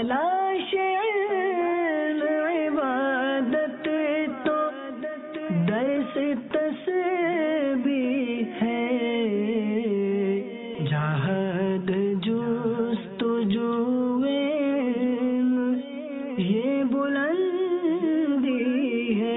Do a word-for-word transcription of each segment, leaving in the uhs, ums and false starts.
تلاش علم عبادت تو درس تسبیح ہے، جہاد جستجو علم یہ بلندی ہے۔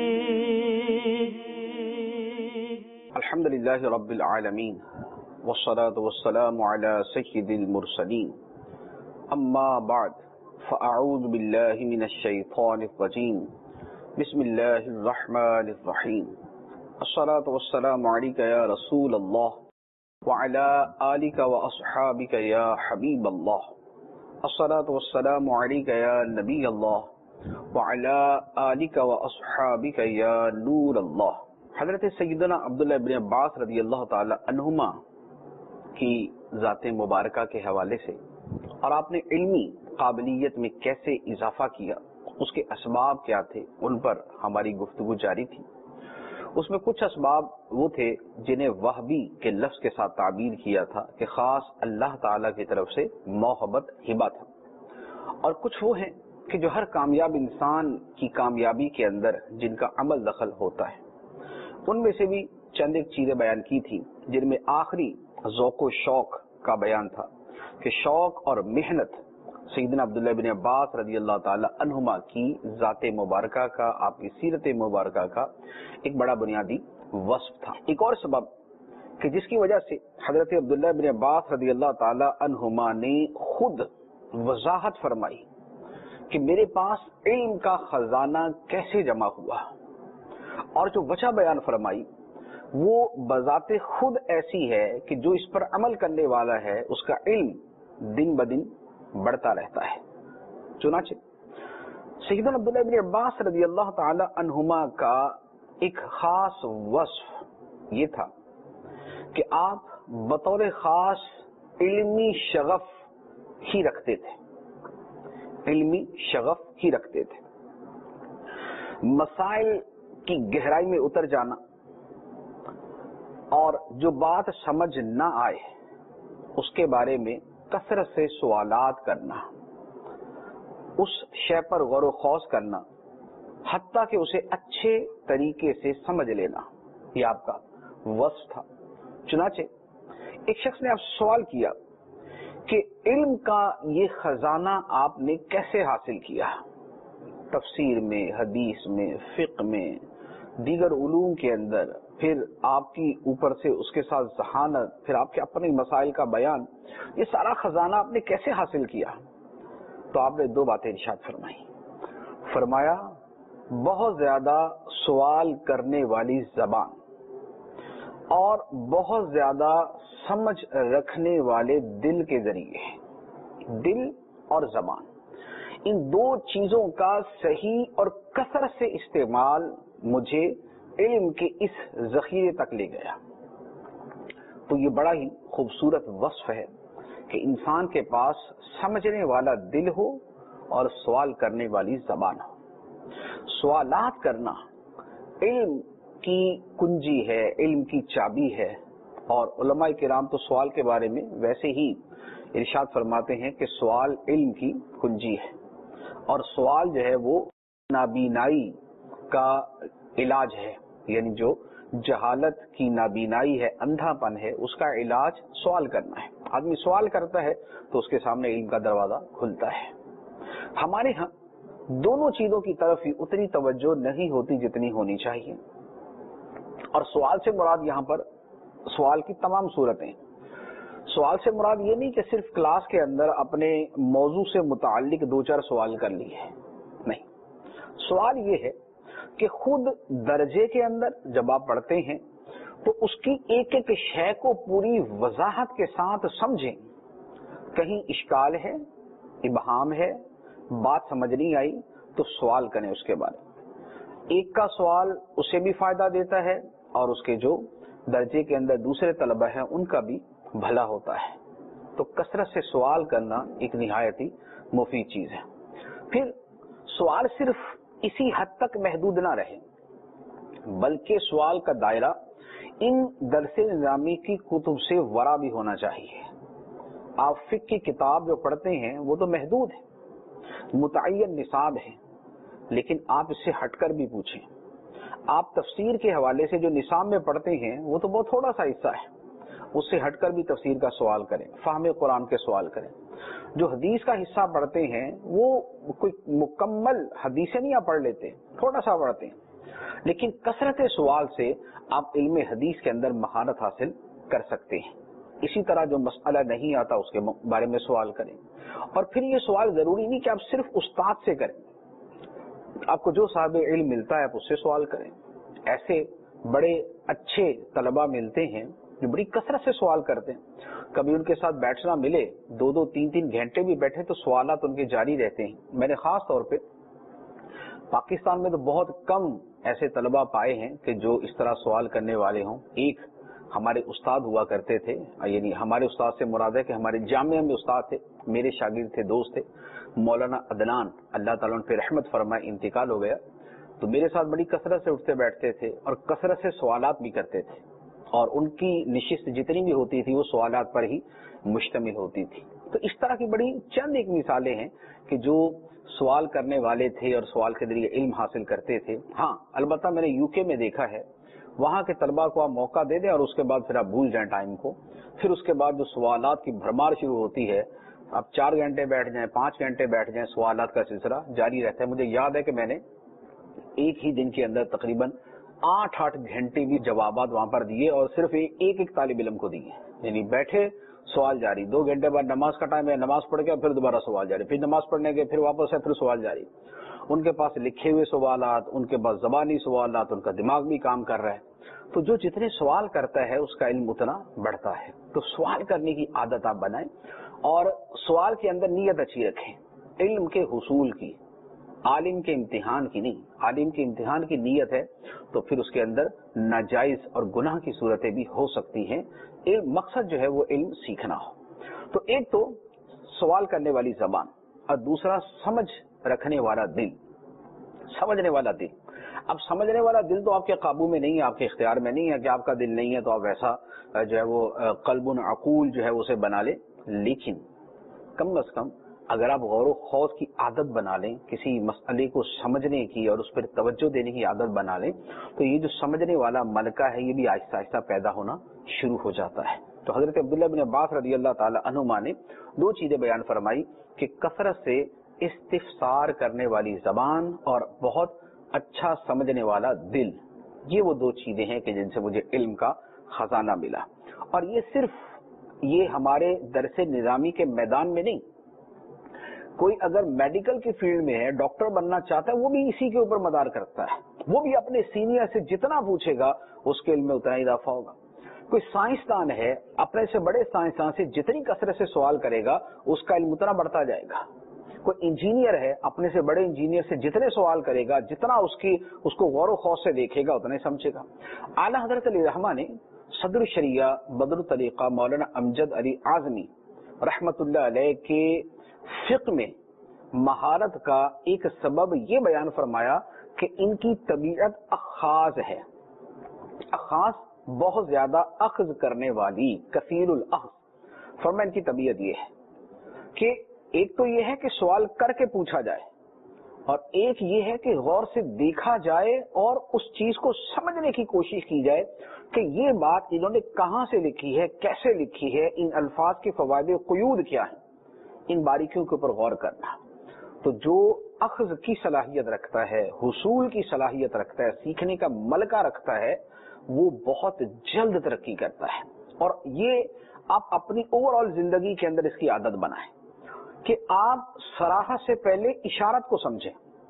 الحمد للہ رب العالمین والصلاة والسلام على سید المرسلین، اما بعد فاعوذ باللہ من الشیطان الرجیم، بسم اللہ الرحمن الرحیم، الصلاة والسلام علیک یا رسول اللہ وعلى آلک واصحابک یا حبیب اللہ، الصلاة والسلام علیک یا نبی اللہ وعلى آلک واصحابک یا نور اللہ۔ حضرت سیدنا عبداللہ بن عباس رضی اللہ تعالی عنہما کی ذات مبارکہ کے حوالے سے اور آپ نے علمی قابلیت میں کیسے اضافہ کیا، اس کے اسباب کیا تھے، ان پر ہماری گفتگو جاری تھی۔ اس میں کچھ اسباب وہ تھے جنہیں وہبی کے لفظ کے ساتھ تعبیر کیا تھا کہ خاص اللہ تعالی کی طرف سے موہبت ہبہ تھا، اور کچھ وہ ہیں کہ جو ہر کامیاب انسان کی کامیابی کے اندر جن کا عمل دخل ہوتا ہے۔ ان میں سے بھی چند ایک چیزیں بیان کی تھی جن میں آخری ذوق و شوق کا بیان تھا کہ شوق اور محنت سیدنا عبداللہ بن عباس رضی اللہ تعالی عنہما کی ذات مبارکہ کا، آپ کی سیرت مبارکہ کا ایک بڑا بنیادی وصف تھا۔ ایک اور سبب کہ جس کی وجہ سے حضرت عبداللہ بن عباس رضی اللہ تعالی عنہما نے خود وضاحت فرمائی کہ میرے پاس علم کا خزانہ کیسے جمع ہوا، اور جو وجہ بیان فرمائی وہ بذات خود ایسی ہے کہ جو اس پر عمل کرنے والا ہے اس کا علم دن بدن بڑھتا رہتا ہے۔ چنانچہ سیدنا عبداللہ بن عباس رضی اللہ تعالی عنہما کا ایک خاص وصف یہ تھا کہ آپ بطور خاص علمی شغف ہی رکھتے تھے، علمی شغف ہی رکھتے تھے۔ مسائل کی گہرائی میں اتر جانا اور جو بات سمجھ نہ آئے اس کے بارے میں کثرت سے سوالات کرنا، اس شے پر غور و خوض کرنا، حتیٰ کہ اسے اچھے طریقے سے سمجھ لینا، یہ آپ کا وصف تھا۔ چنانچہ ایک شخص نے آپ سے سوال کیا کہ علم کا یہ خزانہ آپ نے کیسے حاصل کیا؟ تفسیر میں، حدیث میں، فقہ میں، دیگر علوم کے اندر، پھر آپ کی اوپر سے اس کے ساتھ ذہانت، پھر آپ کے اپنے مسائل کا بیان، یہ سارا خزانہ آپ نے کیسے حاصل کیا؟ تو آپ نے دو باتیں ارشاد فرمائی۔ فرمایا بہت زیادہ سوال کرنے والی زبان اور بہت زیادہ سمجھ رکھنے والے دل کے ذریعے، دل اور زبان، ان دو چیزوں کا صحیح اور کثرت سے استعمال مجھے علم کے اس ذخیرے تک لے گیا۔ تو یہ بڑا ہی خوبصورت وصف ہے کہ انسان کے پاس سمجھنے والا دل ہو اور سوال کرنے والی زبان ہو۔ سوالات کرنا علم کی کنجی ہے، علم کی چابی ہے، اور علماء کرام تو سوال کے بارے میں ویسے ہی ارشاد فرماتے ہیں کہ سوال علم کی کنجی ہے، اور سوال جو ہے وہ نابینائی کا علاج ہے، یعنی جو جہالت کی نابینائی ہے، اندھا پن ہے، اس کا علاج سوال کرنا ہے۔ آدمی سوال کرتا ہے تو اس کے سامنے علم کا دروازہ کھلتا ہے۔ ہمارے ہاں دونوں چیزوں کی طرف ہی اتنی توجہ نہیں ہوتی جتنی ہونی چاہیے، اور سوال سے مراد یہاں پر سوال کی تمام صورتیں، سوال سے مراد یہ نہیں کہ صرف کلاس کے اندر اپنے موضوع سے متعلق دو چار سوال کر لیے، نہیں، سوال یہ ہے کہ خود درجے کے اندر جب آپ پڑھتے ہیں تو اس کی ایک ایک شے کو پوری وضاحت کے ساتھ سمجھیں، کہیں اشکال ہے، ابہام ہے، بات سمجھ نہیں آئی تو سوال کریں اس کے بارے میں۔ ایک کا سوال اسے بھی فائدہ دیتا ہے اور اس کے جو درجے کے اندر دوسرے طلبہ ہیں ان کا بھی بھلا ہوتا ہے۔ تو کثرت سے سوال کرنا ایک نہایت ہی مفید چیز ہے۔ پھر سوال صرف اسی حد تک محدود نہ رہے، بلکہ سوال کا دائرہ ان درس نظامی کی کتب سے ورا بھی ہونا چاہیے۔ آپ فقہ کی کتاب جو پڑھتے ہیں وہ تو محدود ہے، متعین نصاب ہے، لیکن آپ اس سے ہٹ کر بھی پوچھیں. آپ تفسیر کے حوالے سے جو نصاب میں پڑھتے ہیں وہ تو بہت تھوڑا سا حصہ ہے، اس سے ہٹ کر بھی تفسیر کا سوال کریں، فہم قرآن کے سوال کریں. جو حدیث کا حصہ پڑھتے ہیں وہ کوئی مکمل حدیثیں نہیں آپ پڑھ لیتے، تھوڑا سا پڑھتے ہیں، لیکن کثرت سوال سے آپ علم حدیث کے اندر مہارت حاصل کر سکتے ہیں. اسی طرح جو مسئلہ نہیں آتا اس کے بارے میں سوال کریں. اور پھر یہ سوال ضروری نہیں کہ آپ صرف استاد سے کریں، آپ کو جو صاحب علم ملتا ہے آپ اس سے سوال کریں. ایسے بڑے اچھے طلباء ملتے ہیں جو بڑی کثرت سے سوال کرتے ہیں. کبھی ان کے ساتھ بیٹھنا ملے، دو دو تین تین گھنٹے بھی بیٹھے تو سوالات ان کے جاری رہتے ہیں. میں نے خاص طور پہ پاکستان میں تو بہت کم ایسے طلباء پائے ہیں کہ جو اس طرح سوال کرنے والے ہوں. ایک ہمارے استاد ہوا کرتے تھے، یعنی ہمارے استاد سے مراد ہے کہ ہمارے جامعہ میں استاد تھے، میرے شاگرد تھے، دوست تھے، مولانا عدنان، اللہ تعالیٰ پہ رحمت فرمائے، انتقال ہو گیا. تو میرے ساتھ بڑی کثرت سے اٹھتے بیٹھتے تھے اور کثرت سے سوالات بھی کرتے تھے، اور ان کی نشست جتنی بھی ہوتی تھی وہ سوالات پر ہی مشتمل ہوتی تھی. تو اس طرح کی بڑی چند ایک مثالیں ہیں کہ جو سوال کرنے والے تھے اور سوال کے ذریعے علم حاصل کرتے تھے. ہاں البتہ میں نے یو کے میں دیکھا ہے، وہاں کے طلباء کو آپ موقع دے دیں اور اس کے بعد پھر آپ بھول جائیں ٹائم کو. پھر اس کے بعد جو سوالات کی بھرمار شروع ہوتی ہے، آپ چار گھنٹے بیٹھ جائیں، پانچ گھنٹے بیٹھ جائیں، سوالات کا سلسلہ جاری رہتا ہے. مجھے یاد ہے کہ میں نے ایک ہی دن کے اندر تقریباً آٹھ آٹھ گھنٹے بھی جوابات وہاں پر دیے، اور صرف ایک ایک طالب علم کو دیے. یعنی بیٹھے سوال جاری، دو گھنٹے بعد نماز کا ٹائم ہے، نماز پڑھ کے پھر دوبارہ سوال جاری، پھر نماز پڑھنے کے پھر واپس ہے، پھر سوال جاری. ان کے پاس لکھے ہوئے سوالات، ان کے پاس زبانی سوالات، ان کا دماغ بھی کام کر رہا ہے. تو جو جتنے سوال کرتا ہے اس کا علم اتنا بڑھتا ہے. تو سوال کرنے کی عادت آپ بنائیں، اور سوال کے اندر نیت اچھی رکھیں، علم کے حصول کی، عالم کے امتحان کی نہیں. عالم کے امتحان کی نیت ہے تو پھر اس کے اندر ناجائز اور گناہ کی صورتیں بھی ہو سکتی ہیں. علم مقصد جو ہے وہ علم سیکھنا ہو. تو ایک تو سوال کرنے والی زبان، اور دوسرا سمجھ رکھنے والا دل، سمجھنے والا دل. اب سمجھنے والا دل تو آپ کے قابو میں نہیں ہے، آپ کے اختیار میں نہیں ہے کہ آپ کا دل نہیں ہے تو آپ ویسا جو ہے وہ قلب عقول جو ہے اسے بنا لیں. لیکن کم از کم اگر آپ غور و خوض کی عادت بنا لیں، کسی مسئلے کو سمجھنے کی اور اس پر توجہ دینے کی عادت بنا لیں، تو یہ جو سمجھنے والا ملکہ ہے یہ بھی آہستہ آہستہ پیدا ہونا شروع ہو جاتا ہے. تو حضرت عبداللہ بن عباس رضی اللہ تعالی عنہما نے دو چیزیں بیان فرمائی کہ کثرت سے استفسار کرنے والی زبان اور بہت اچھا سمجھنے والا دل، یہ وہ دو چیزیں ہیں کہ جن سے مجھے علم کا خزانہ ملا. اور یہ صرف یہ ہمارے درس نظامی کے میدان میں نہیں، کوئی اگر میڈیکل کی فیلڈ میں ہے، ڈاکٹر بننا چاہتا ہے، وہ بھی اسی کے اوپر مدار کرتا ہے. وہ بھی اپنے سینئر سے جتنا پوچھے گا اس کے علم میں اتنا اضافہ ہوگا. کوئی سائنسدان ہے، اپنے سے بڑے سائنسدان سے جتنی کثرت سے سوال کرے گا اس کا علم اتنا بڑھتا جائے گا. کوئی انجینئر ہے، اپنے سے بڑے انجینئر سے جتنے سوال کرے گا، جتنا اس کی اس کو غور و خوض سے دیکھے گا اتنا ہی سمجھے گا. اعلیٰ حضرت علی رحمہ نے صدر الشریعہ بدر الطریقہ مولانا امجد علی اعظمی رحمت اللہ علیہ کے فقہ میں مہارت کا ایک سبب یہ بیان فرمایا کہ ان کی طبیعت اخاذ ہے. اخاذ بہت زیادہ اخذ کرنے والی، کثیر الاخذ. فرمایا ان کی طبیعت یہ ہے کہ ایک تو یہ ہے کہ سوال کر کے پوچھا جائے، اور ایک یہ ہے کہ غور سے دیکھا جائے اور اس چیز کو سمجھنے کی کوشش کی جائے کہ یہ بات انہوں نے کہاں سے لکھی ہے، کیسے لکھی ہے، ان الفاظ کے فوائد و قیود کیا ہیں، ان باریکیوں کے اوپر غور کرنا. تو جو اخذ کی صلاحیت رکھتا ہے، حصول کی صلاحیت رکھتا ہے، سیکھنے کا ملکہ رکھتا ہے، وہ بہت جلد ترقی کرتا ہے. اور یہ آپ اپنی اوور آل زندگی کے اندر اس کی عادت بنائیں کہ آپ صراحت سے پہلے اشارت کو سمجھیں.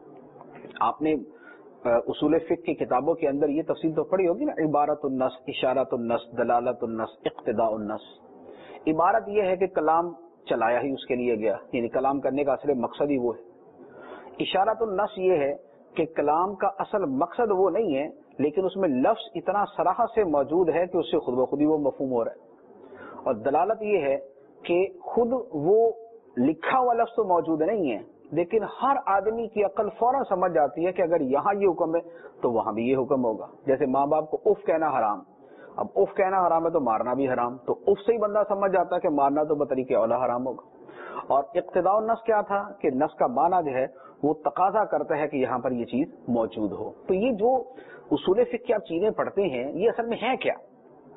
آپ نے اصول فقہ کی کتابوں کے اندر یہ تفصیل تو پڑھی ہوگی نا، عبارت النص، اشارت النص، دلالت النص، اقتداء النص. عبارت یہ ہے کہ کلام چلایا ہی اس کے لیے گیا، یعنی کلام کرنے کا اصل مقصد ہی وہ ہے. اشارت النص یہ ہے کہ کلام کا اصل مقصد وہ نہیں ہے، لیکن اس میں لفظ اتنا صراحت سے موجود ہے کہ اس سے خود بخود ہی وہ مفہوم ہو رہا ہے. اور دلالت یہ ہے کہ خود وہ لکھا ہوا لفظ تو موجود نہیں ہے، لیکن ہر آدمی کی عقل فوراً سمجھ جاتی ہے کہ اگر یہاں یہ حکم ہے تو وہاں بھی یہ حکم ہوگا. جیسے ماں باپ کو اف کہنا حرام، اب اف کہنا حرام ہے تو مارنا بھی حرام، تو اف سے ہی بندہ سمجھ جاتا ہے کہ مارنا تو بطریقے اولا حرام ہوگا. اور اقتداء النص کیا تھا کہ نص کا معنی جو ہے وہ تقاضا کرتا ہے کہ یہاں پر یہ چیز موجود ہو. تو یہ جو اصول فقہ کی آپ چیزیں پڑھتے ہیں یہ اصل میں ہے کیا؟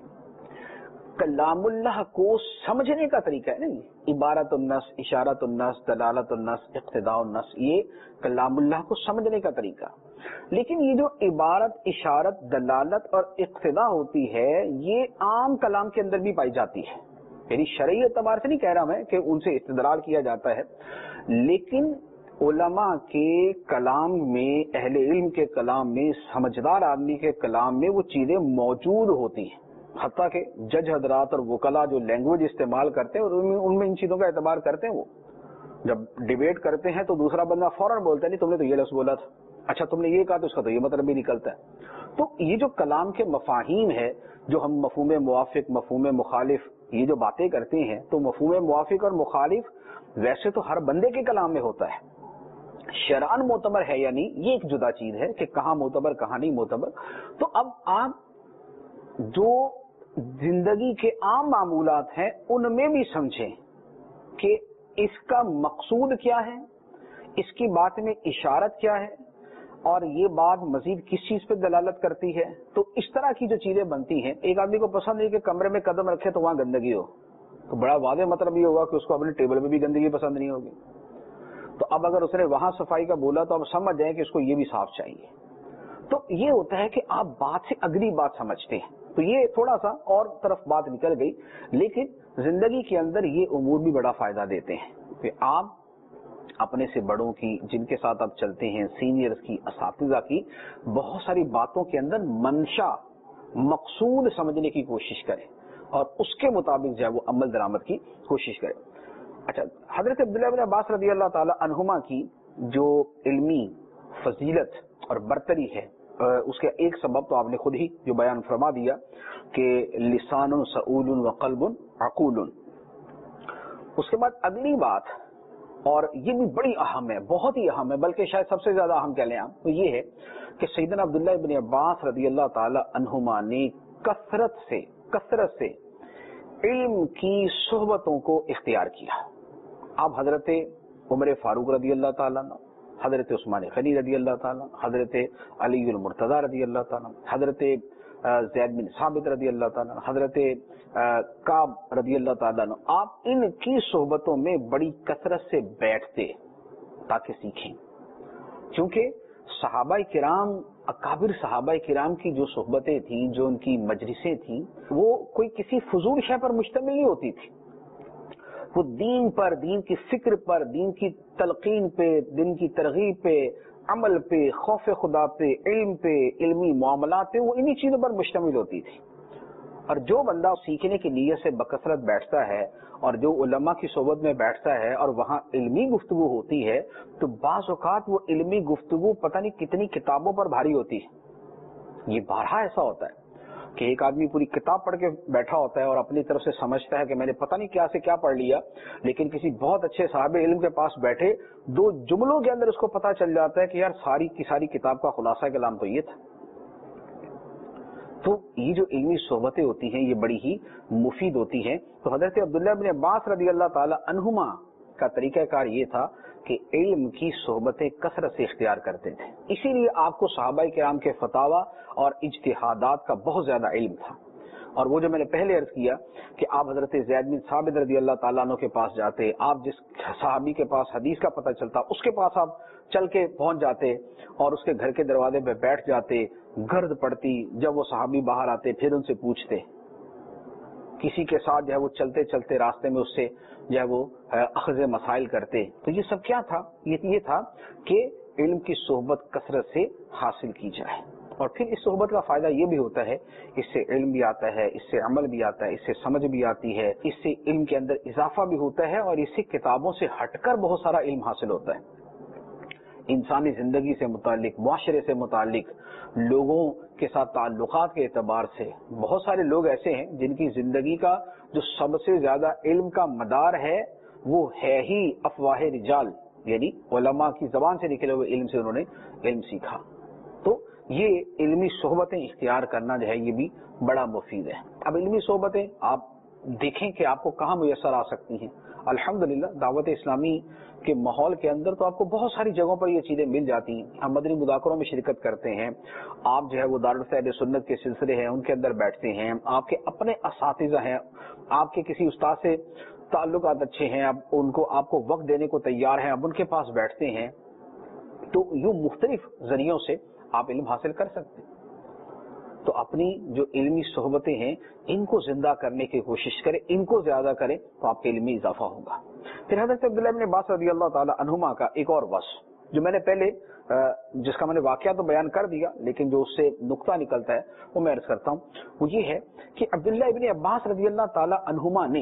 کلام اللہ کو سمجھنے کا طریقہ ہے. نہیں، عبارت النص، اشارت النص، دلالت النص، اقتداء النص، یہ کلام اللہ کو سمجھنے کا طریقہ. لیکن یہ جو عبارت، اشارت، دلالت اور اقتداء ہوتی ہے یہ عام کلام کے اندر بھی پائی جاتی ہے. یعنی شرعی اعتبار سے نہیں کہہ رہا میں کہ ان سے استدلال کیا جاتا ہے، لیکن علماء کے کلام میں، اہل علم کے کلام میں، سمجھدار آدمی کے کلام میں وہ چیزیں موجود ہوتی ہیں. حتیٰ کہ جج حضرات اور وکلا جو لینگویج استعمال کرتے ہیں ان میں ان چیزوں کا اعتبار کرتے ہیں. وہ جب ڈیبیٹ کرتے ہیں تو دوسرا بندہ فوراً بولتا ہے نہیں تم نے تو یہ لفظ بولا تھا، اچھا تم نے یہ کہا تو اس کا تو یہ مطلب بھی نکلتا ہے. تو یہ جو کلام کے مفاہیم ہے، جو ہم مفہوم موافق، مفہوم مخالف یہ جو باتیں کرتے ہیں، تو مفہوم موافق اور مخالف ویسے تو ہر بندے کے کلام میں ہوتا ہے. شرعاً معتبر ہے یا نہیں یہ ایک جدا چیز ہے کہ کہاں معتبر کہاں نہیں معتبر. تو اب آپ جو زندگی کے عام معمولات ہیں ان میں بھی سمجھیں کہ اس کا مقصود کیا ہے، اس کی بات میں اشارت کیا ہے، اور یہ بات مزید کس چیز پہ دلالت کرتی ہے. تو اس طرح کی جو چیزیں بنتی ہیں، ایک آدمی کو پسند ہے کہ کمرے میں قدم رکھے تو وہاں گندگی ہو، تو بڑا واضح مطلب یہ ہوگا کہ اس کو اپنے ٹیبل میں بھی گندگی پسند نہیں ہوگی. تو اب اگر اس نے وہاں صفائی کا بولا تو اب سمجھ جائیں کہ اس کو یہ بھی صاف چاہیے. تو یہ ہوتا ہے کہ آپ بات سے اگلی بات سمجھتے ہیں. تو یہ تھوڑا سا اور طرف بات نکل گئی، لیکن زندگی کے اندر یہ امور بھی بڑا فائدہ دیتے ہیں کہ آپ اپنے سے بڑوں کی، جن کے ساتھ آپ چلتے ہیں، سینئرز کی، اساتذہ کی بہت ساری باتوں کے اندر منشا، مقصود سمجھنے کی کوشش کریں اور اس کے مطابق جو ہے وہ عمل درآمد کی کوشش کریں. اچھا، حضرت عبداللہ بن عباس رضی اللہ تعالی عنہما کی جو علمی فضیلت اور برتری ہے، اس کا ایک سبب تو آپ نے خود ہی جو بیان فرما دیا کہ لسان سعول و قلب عقول. اس کے بعد اگلی بات، اور یہ بھی بڑی اہم ہے، بہت ہی اہم ہے، بلکہ شاید سب سے زیادہ اہم کہہ لیں آپ، تو یہ ہے کہ سیدنا عبداللہ بن عباس رضی اللہ تعالی عنہما نے کثرت سے کثرت سے علم کی صحبتوں کو اختیار کیا. آپ حضرت عمر فاروق رضی اللہ تعالیٰ عنہ، حضرت عثمان غنی رضی اللہ تعالیٰ، حضرت علی المرتضی رضی اللہ تعالیٰ، حضرت زید بن ثابت رضی اللہ تعالیٰ، حضرت کعب رضی اللہ تعالیٰ، آپ ان کی صحبتوں میں بڑی کثرت سے بیٹھتے تاکہ سیکھیں. کیونکہ صحابہ کرام، اکابر صحابہ کرام کی جو صحبتیں تھیں، جو ان کی مجلسیں تھیں، وہ کوئی کسی فضول شے پر مشتمل نہیں ہوتی تھی. وہ دین پر، دین کی فکر پر، دین کی تلقین پہ، دین کی ترغیب پہ، عمل پہ، خوف خدا پہ، علم پہ، علمی معاملات پہ، وہ انہی چیزوں پر مشتمل ہوتی تھی. اور جو بندہ سیکھنے کی نیت سے بکثرت بیٹھتا ہے اور جو علماء کی صحبت میں بیٹھتا ہے اور وہاں علمی گفتگو ہوتی ہے، تو بعض اوقات وہ علمی گفتگو پتہ نہیں کتنی کتابوں پر بھاری ہوتی ہے. یہ بارہا ایسا ہوتا ہے کہ ایک آدمی پوری کتاب پڑھ کے بیٹھا ہوتا ہے اور اپنی طرف سے سمجھتا ہے کہ میں نے پتہ نہیں کیا سے کیا پڑھ لیا، لیکن کسی بہت اچھے صاحب علم کے پاس بیٹھے دو جملوں کے اندر اس کو پتہ چل جاتا ہے کہ یار ساری کی ساری کتاب کا خلاصہ کلام تو یہ تھا. تو یہ جو علمی صحبتیں ہوتی ہیں یہ بڑی ہی مفید ہوتی ہیں. تو حضرت عبداللہ بن عباس رضی اللہ تعالی عنہما کا طریقہ کار یہ تھا کہ علم کی صحبتیں کثرت سے اختیار کرتے تھے. اسی لیے آپ کو صحابہ کرام کے فتاوی اور اجتہادات کا بہت زیادہ علم تھا. اور وہ جو میں نے پہلے عرض کیا کہ آپ حضرت زید بن ثابت رضی اللہ تعالیٰ عنہ کے پاس جاتے، آپ جس صحابی کے پاس حدیث کا پتہ چلتا اس کے پاس آپ چل کے پہنچ جاتے اور اس کے گھر کے دروازے پہ بیٹھ جاتے. گرد پڑتی، جب وہ صحابی باہر آتے پھر ان سے پوچھتے. کسی کے ساتھ جو ہے وہ چلتے چلتے راستے میں اس سے جو ہے وہ اخذ مسائل کرتے. تو یہ سب کیا تھا؟ یہ تھا کہ علم کی صحبت کثرت سے حاصل کی جائے. اور پھر اس صحبت کا فائدہ یہ بھی ہوتا ہے، اس سے علم بھی آتا ہے، اس سے عمل بھی آتا ہے، اس سے سمجھ بھی آتی ہے، اس سے علم کے اندر اضافہ بھی ہوتا ہے، اور اس سے کتابوں سے ہٹ کر بہت سارا علم حاصل ہوتا ہے. انسانی زندگی سے متعلق، معاشرے سے متعلق، لوگوں کے ساتھ تعلقات کے اعتبار سے بہت سارے لوگ ایسے ہیں جن کی زندگی کا جو سب سے زیادہ علم کا مدار ہے وہ ہے ہی افواہ رجال، یعنی علماء کی زبان سے نکلے ہوئے علم سے انہوں نے علم سیکھا. تو یہ علمی صحبتیں اختیار کرنا جو ہے یہ بھی بڑا مفید ہے. اب علمی صحبتیں آپ دیکھیں کہ آپ کو کہاں میسر آ سکتی ہیں. الحمدللہ دعوت اسلامی کے ماحول کے اندر تو آپ کو بہت ساری جگہوں پر یہ چیزیں مل جاتی ہیں. ہم مدنی مذاکروں میں شرکت کرتے ہیں, آپ جو ہے وہ دارالعلوم اہل سنت کے سلسلے ہیں ان کے اندر بیٹھتے ہیں, آپ کے اپنے اساتذہ ہیں, آپ کے کسی استاد سے تعلقات اچھے ہیں, آپ ان کو آپ کو وقت دینے کو تیار ہیں, آپ ان کے پاس بیٹھتے ہیں, تو یوں مختلف ذریعوں سے آپ علم حاصل کر سکتے ہیں. تو اپنی جو علمی صحبتیں ہیں ان کو زندہ کرنے کی کوشش کریں, ان کو زیادہ کریں تو آپ کے علمی اضافہ ہوگا. پھر حضرت عبداللہ ابن عباس رضی اللہ تعالی عنہما کا ایک اور وصف جو میں نے پہلے جس کا میں نے واقعہ تو بیان کر دیا, لیکن جو اس سے نقطہ نکلتا ہے وہ میں عرض کرتا ہوں, وہ یہ ہے کہ عبداللہ ابن عباس رضی اللہ تعالی عنہما نے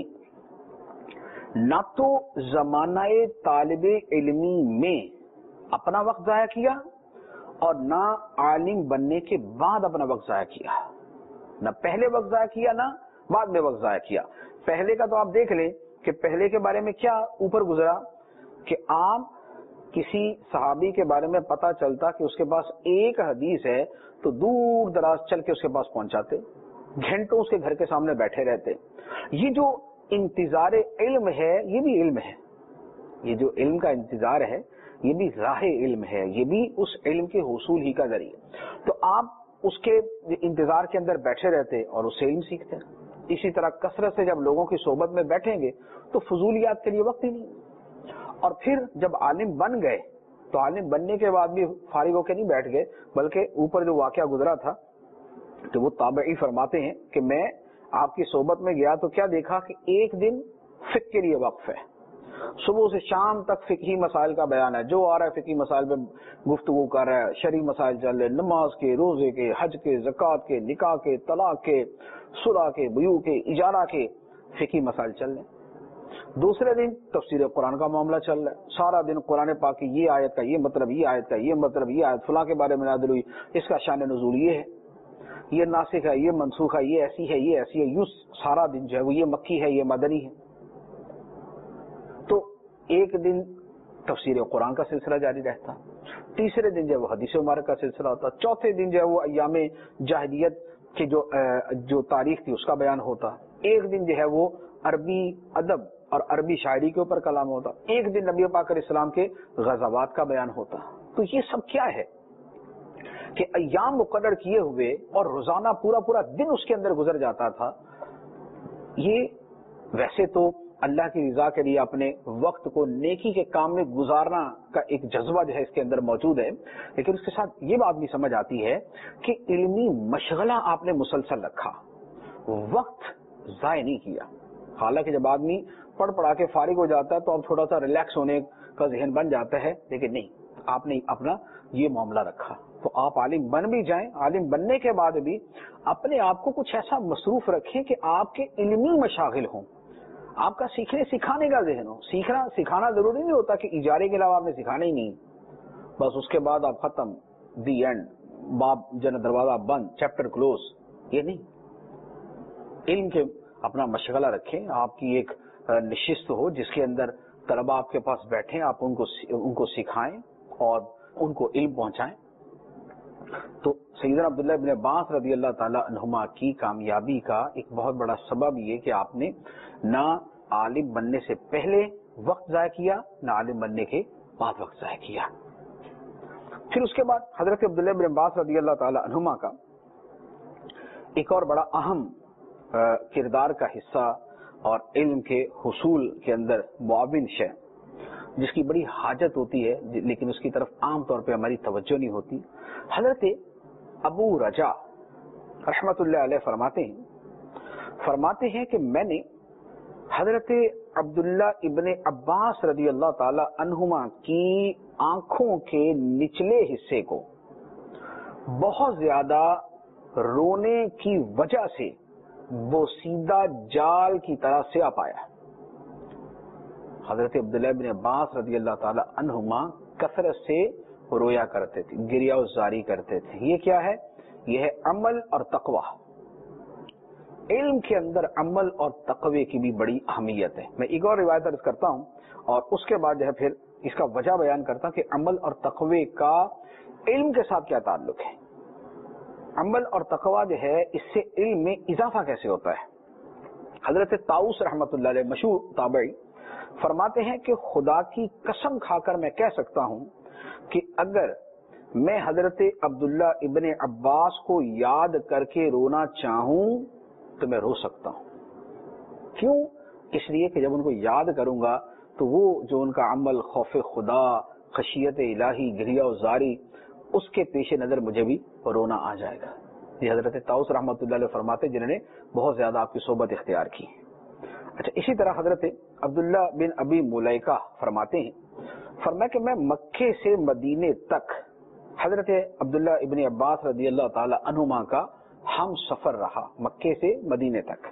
نہ تو زمانہ طالب علمی میں اپنا وقت ضائع کیا اور نہ عالم بننے کے بعد اپنا وقت ضائع کیا. نہ پہلے وقت ضائع کیا نہ بعد میں وقت ضائع کیا. پہلے کا تو آپ دیکھ لیں کہ پہلے کے بارے میں کیا اوپر گزرا کہ آپ کسی صحابی کے بارے میں پتا چلتا کہ اس کے پاس ایک حدیث ہے تو دور دراز چل کے اس کے پاس پہنچاتے, گھنٹوں اس کے گھر کے سامنے بیٹھے رہتے. یہ جو انتظار علم ہے یہ بھی علم ہے, یہ جو علم کا انتظار ہے یہ بھی راہ علم ہے, یہ بھی اس علم کے حصول ہی کا ذریعہ. تو آپ اس کے انتظار کے اندر بیٹھے رہتے اور اس سے علم سیکھتے. اسی طرح کثرت سے جب لوگوں کی صحبت میں بیٹھیں گے تو فضولیات کے لیے وقت ہی نہیں. اور پھر جب عالم بن گئے تو عالم بننے کے بعد بھی فارغ ہو کے نہیں بیٹھ گئے, بلکہ اوپر جو واقعہ گزرا تھا تو وہ تابعی فرماتے ہیں کہ میں آپ کی صحبت میں گیا تو کیا دیکھا کہ ایک دن فقہ کے لیے وقف ہے, صبح سے شام تک فقہی مسائل کا بیان ہے, جو آ رہا ہے فقہی مسائل پہ گفتگو کر رہا ہے, شرعی مسائل چل رہے, نماز کے, روزے کے, حج کے, زکوٰۃ کے, نکاح کے, طلاق کے, صلح کے, بیوع کے, اجارہ کے فقہی مسائل چل رہے ہیں. دوسرے دن تفسیر قرآن کا معاملہ چل رہا ہے, سارا دن قرآن پاک کی یہ آیت کا یہ مطلب, یہ آیت کا یہ مطلب, یہ آیت فلاں کے بارے میں نازل ہوئی, اس کا شان نزول یہ ہے, یہ ناسخ ہے, یہ منسوخ ہے, یہ ایسی ہے, یہ ایسی ہے, یوں سارا دن جو ہے وہ یہ مکی ہے, یہ مدنی ہے. تو ایک دن تفسیر قرآن کا سلسلہ جاری رہتا, تیسرے دن جو ہے وہ حدیث مبارک کا سلسلہ ہوتا, چوتھے دن جو ہے وہ ایام جاہلیت کی جو جو تاریخ تھی اس کا بیان ہوتا, ایک دن جو ہے وہ عربی ادب اور عربی شاعری کے اوپر کلام ہوتا, ایک دن نبی پاک علیہ السلام کے غزوات کا بیان ہوتا. تو یہ سب کیا ہے کہ ایام مقرر کیے ہوئے اور روزانہ پورا پورا دن اس کے اندر گزر جاتا تھا. یہ ویسے تو اللہ کی رضا کے لیے اپنے وقت کو نیکی کے کام میں گزارنا کا ایک جذبہ جو ہے اس کے اندر موجود ہے, لیکن اس کے ساتھ یہ بات بھی سمجھ آتی ہے کہ علمی مشغلہ آپ نے مسلسل رکھا, وقت ضائع نہیں کیا. حالانکہ جب آدمی پڑھ پڑھا کے فارغ ہو جاتا ہے تو اب تھوڑا سا ریلیکس ہونے کا ذہن بن جاتا ہے, لیکن نہیں, آپ نے اپنا یہ معاملہ رکھا. تو آپ عالم بن بھی جائیں, عالم بننے کے بعد بھی اپنے آپ کو کچھ ایسا مصروف رکھیں کہ آپ کے علمی مشاغل ہوں, آپ کا سیکھنے سکھانے کا ذہن ہو. سیکھنا سکھانا ضروری نہیں ہوتا کہ اجارے کے علاوہ آپ نے سکھانا ہی نہیں, بس اس کے بعد آپ ختم, دی اینڈ, باب جن دروازہ بند, چیپٹر کلوز, یہ نہیں. علم کے اپنا مشغلہ رکھیں, آپ کی ایک نشست ہو جس کے اندر طلبہ آپ کے پاس بیٹھیں, آپ ان کو ان کو سکھائیں اور ان کو علم پہنچائیں. تو سیدنا عبداللہ ابن عباس رضی اللہ تعالی عنہما کی کامیابی کا ایک بہت بڑا سبب یہ کہ آپ نے نہ عالم بننے سے پہلے وقت ضائع کیا نہ عالم بننے کے بعد وقت ضائع کیا. پھر اس کے بعد حضرت عبداللہ ابن عباس رضی اللہ تعالی عنہما کا ایک اور بڑا اہم کردار کا حصہ اور علم کے حصول کے اندر معاون شے جس کی بڑی حاجت ہوتی ہے لیکن اس کی طرف عام طور پہ ہماری توجہ نہیں ہوتی. حضرت ابو رجا رحمت اللہ علیہ فرماتے ہیں فرماتے ہیں کہ میں نے حضرت عبداللہ ابن عباس رضی اللہ تعالی عنہما کی آنکھوں کے نچلے حصے کو بہت زیادہ رونے کی وجہ سے وہ سیدھا جال کی طرح سیا پایا. حضرت عبداللہ ابن عباس رضی اللہ تعالی عنہما کثرت سے رویا کرتے تھے, گریا زاری کرتے تھے. یہ کیا ہے؟ یہ ہے عمل اور تقوی. علم کے اندر عمل اور تقوی کی بھی بڑی اہمیت ہے. میں ایک اور روایت عرض کرتا ہوں اور اس کے بعد جو ہے پھر اس کا وجہ بیان کرتا ہوں کہ عمل اور تقوی کا علم کے ساتھ کیا تعلق ہے. عمل اور تقوی جو ہے اس سے علم میں اضافہ کیسے ہوتا ہے. حضرت طاؤس رحمۃ اللہ علیہ مشہور تابعی فرماتے ہیں کہ خدا کی قسم کھا کر میں کہہ سکتا ہوں کہ اگر میں حضرت عبداللہ ابن عباس کو یاد کر کے رونا چاہوں تو میں رو سکتا ہوں. کیوں؟ اس لیے کہ جب ان کو یاد کروں گا تو وہ جو ان کا عمل، خوف خدا، خشیت الہی، گریہ و زاری، اس کے پیش نظر مجھے بھی رونا آ جائے گا. یہ حضرت طاؤس رحمۃ اللہ علیہ فرماتے جنہوں نے بہت زیادہ آپ کی صحبت اختیار کی. اچھا، اسی طرح حضرت عبداللہ بن ابی ملیکہ فرماتے ہیں، فرمایا کہ میں مکے سے مدینے تک حضرت عبداللہ ابن عباس رضی اللہ تعالی عنہما کا ہم سفر رہا، مکے سے مدینے تک.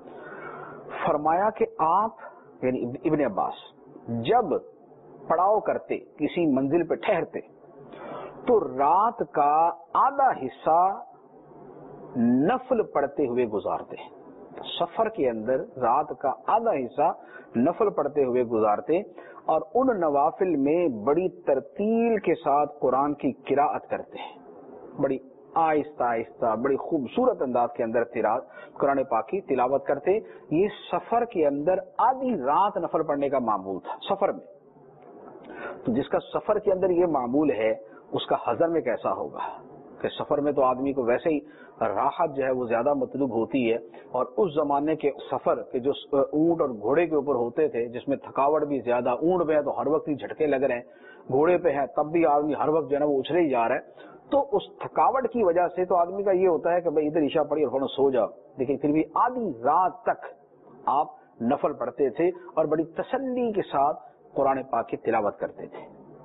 فرمایا کہ آپ یعنی ابن عباس جب پڑاؤ کرتے، کسی منزل پہ ٹھہرتے، تو رات کا آدھا حصہ نفل پڑھتے ہوئے گزارتے. سفر کے اندر رات کا آدھا حصہ نفل پڑھتے ہوئے گزارتے اور ان نوافل میں بڑی ترتیل کے ساتھ قرآن کی قراءت کرتے ہیں، بڑی آہستہ آہستہ بڑی خوبصورت انداز کے اندر قرآن پاک کی تلاوت کرتے. یہ سفر کے اندر آدھی رات نفل پڑھنے کا معمول تھا سفر میں. تو جس کا سفر کے اندر یہ معمول ہے اس کا حضر میں کیسا ہوگا کہ سفر میں تو آدمی کو ویسے ہی راحت جو ہے وہ زیادہ مطلوب ہوتی ہے. اور اس زمانے کے سفر کے جو اونٹ اور گھوڑے کے اوپر ہوتے تھے جس میں تھکاوٹ بھی زیادہ، اونٹ پہ ہے تو ہر وقت ہی جھٹکے لگ رہے ہیں، گھوڑے پہ ہے تب بھی آدمی ہر وقت جو ہے نا وہ اچھلے ہی جا رہا ہے. تو اس تھکاوٹ کی وجہ سے تو آدمی کا یہ ہوتا ہے کہ بھائی ادھر عشاء پڑھی اور فوراً سو جاؤ، لیکن پھر بھی آدھی رات تک آپ نفل پڑھتے تھے اور بڑی تسلی کے ساتھ قرآن پاک کی تلاوت کرتے تھے.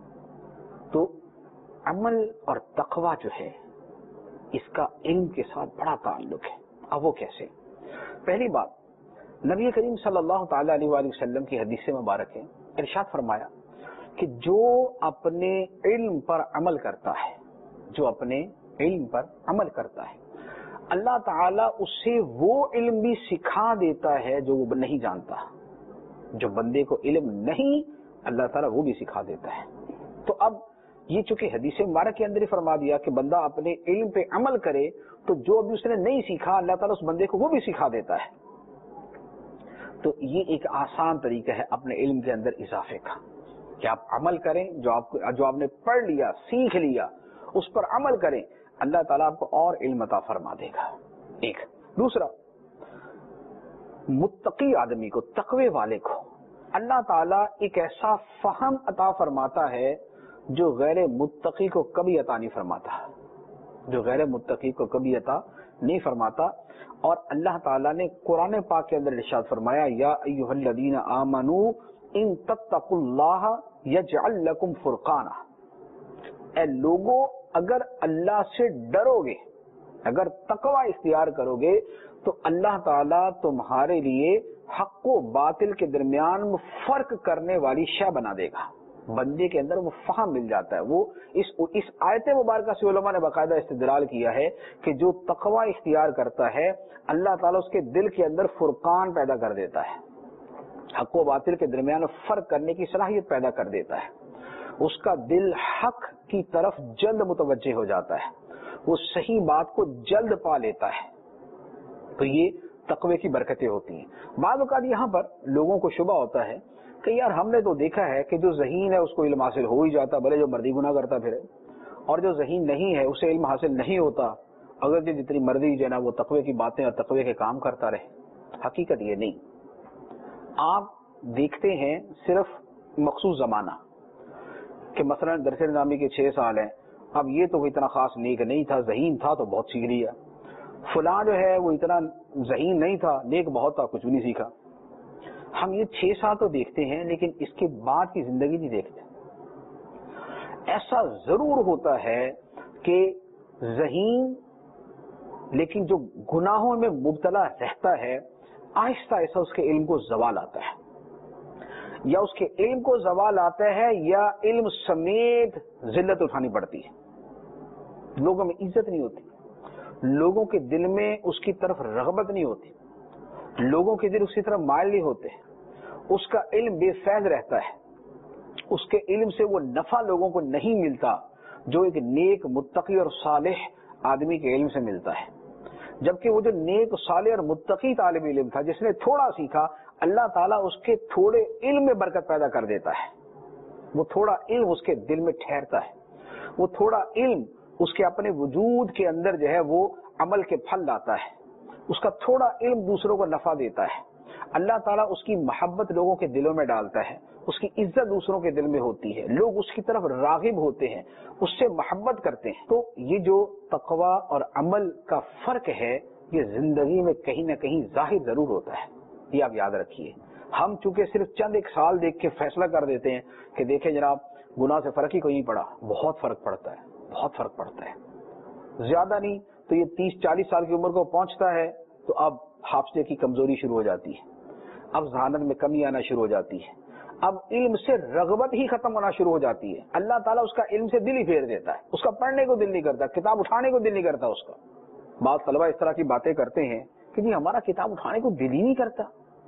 تو عمل اور تقوی جو ہے اس کا علم کے ساتھ بڑا تعلق ہے. اب وہ کیسے؟ پہلی بات، نبی کریم صلی اللہ تعالی علیہ وآلہ وسلم کی حدیث مبارک ہے، ارشاد فرمایا کہ جو اپنے علم پر عمل کرتا ہے، جو اپنے علم پر عمل کرتا ہے، اللہ تعالیٰ اسے وہ علم بھی سکھا دیتا ہے جو وہ نہیں جانتا. جو بندے کو علم نہیں، اللہ تعالیٰ وہ بھی سکھا دیتا ہے. تو اب یہ چونکہ حدیث مبارک کے اندر ہی فرما دیا کہ بندہ اپنے علم پہ عمل کرے تو جو ابھی اس نے نہیں سیکھا اللہ تعالیٰ اس بندے کو وہ بھی سکھا دیتا ہے. تو یہ ایک آسان طریقہ ہے اپنے علم کے اندر اضافے کا کہ آپ عمل کریں، جو آپ کو جو آپ نے پڑھ لیا، سیکھ لیا، اس پر عمل کریں، اللہ تعالیٰ آپ کو اور علم عطا فرما دے گا. ایک دوسرا، متقی آدمی کو، تقوی والے کو اللہ تعالیٰ ایک ایسا فہم عطا فرماتا ہے جو غیر متقی کو کبھی عطا نہیں فرماتا، جو غیر متقی کو کبھی عطا نہیں فرماتا. اور اللہ تعالیٰ نے قرآن پاک کے اندر ارشاد فرمایا، یا ایھا الذین آمنوا ان تتقوا اللہ یجعل لکم فرقانا. اے لوگو اگر اللہ سے ڈرو گے، اگر تقوی اختیار کرو گے تو اللہ تعالیٰ تمہارے لیے حق و باطل کے درمیان فرق کرنے والی شے بنا دے گا. بندے کے اندر وہ فہم مل جاتا ہے. وہ اس اس آیت مبارکہ سے علماء نے باقاعدہ استدلال کیا ہے کہ جو تقوی اختیار کرتا ہے اللہ تعالیٰ اس کے دل کے اندر فرقان پیدا کر دیتا ہے، حق و باطل کے درمیان فرق کرنے کی صلاحیت پیدا کر دیتا ہے. اس کا دل حق کی طرف جلد متوجہ ہو جاتا ہے، وہ صحیح بات کو جلد پا لیتا ہے. تو یہ تقوی کی برکتیں ہوتی ہیں. بعض اوقات یہاں پر لوگوں کو شبہ ہوتا ہے کہ یار ہم نے تو دیکھا ہے کہ جو ذہین ہے اس کو علم حاصل ہو ہی جاتا، بھلے جو مرضی گناہ کرتا پھرے، اور جو ذہین نہیں ہے اسے علم حاصل نہیں ہوتا اگر جو جتنی مرضی جو ہے نا وہ تقوی کی باتیں اور تقوی کے کام کرتا رہے. حقیقت یہ نہیں. آپ دیکھتے ہیں صرف مخصوص زمانہ کہ مثلا درس نظامی کے چھ سال ہیں، اب یہ تو اتنا خاص نیک نہیں تھا، ذہین تھا تو بہت سیکھ لیا. فلاں جو ہے وہ اتنا ذہین نہیں تھا، نیک بہت تھا، کچھ بھی نہیں سیکھا. ہم یہ چھ سال تو دیکھتے ہیں لیکن اس کے بعد کی زندگی نہیں دیکھتے. ایسا ضرور ہوتا ہے کہ ذہین لیکن جو گناہوں میں مبتلا رہتا ہے، آہستہ آہستہ اس کے علم کو زوال آتا ہے، یا اس کے علم کو زوال آتا ہے یا علم سمیت ذلت اٹھانی پڑتی ہے. لوگوں میں عزت نہیں ہوتی، لوگوں کے دل میں اس کی طرف رغبت نہیں ہوتی، لوگوں کے دل اس کی طرف مائل نہیں ہوتے. اس کا علم بے فیض رہتا ہے، اس کے علم سے وہ نفع لوگوں کو نہیں ملتا جو ایک نیک متقی اور صالح آدمی کے علم سے ملتا ہے. جبکہ وہ جو نیک صالح اور متقی طالب علم تھا جس نے تھوڑا سیکھا، اللہ تعالیٰ اس کے تھوڑے علم میں برکت پیدا کر دیتا ہے. وہ تھوڑا علم اس کے دل میں ٹھہرتا ہے، وہ تھوڑا علم اس کے اپنے وجود کے اندر جو ہے وہ عمل کے پھل لاتا ہے، اس کا تھوڑا علم دوسروں کو نفع دیتا ہے. اللہ تعالیٰ اس کی محبت لوگوں کے دلوں میں ڈالتا ہے، اس کی عزت دوسروں کے دل میں ہوتی ہے، لوگ اس کی طرف راغب ہوتے ہیں، اس سے محبت کرتے ہیں. تو یہ جو تقوی اور عمل کا فرق ہے یہ زندگی میں کہیں نہ کہیں ظاہر ضرور ہوتا ہے، یہ آپ یاد رکھیے. ہم چونکہ صرف چند ایک سال دیکھ کے فیصلہ کر دیتے ہیں کہ دیکھیں جناب گناہ سے فرق ہی کوئی نہیں پڑا. بہت فرق پڑتا ہے، بہت فرق پڑتا ہے. زیادہ نہیں تو یہ تیس چالیس سال کی عمر کو پہنچتا ہے تو اب حافظے کی کمزوری شروع ہو جاتی ہے، اب ذہانت میں کمی آنا شروع ہو جاتی ہے، اب علم سے رغبت ہی ختم ہونا شروع ہو جاتی ہے. اللہ تعالیٰ اس کا علم سے دل ہی پھیر دیتا ہے، اس کا پڑھنے کو دل نہیں کرتا، کتاب اٹھانے کو دل نہیں کرتا اس کا. بعض طلبہ اس طرح کی باتیں کرتے ہیں کہ جی ہمارا کتاب اٹھانے کو دل ہی نہیں کرتا،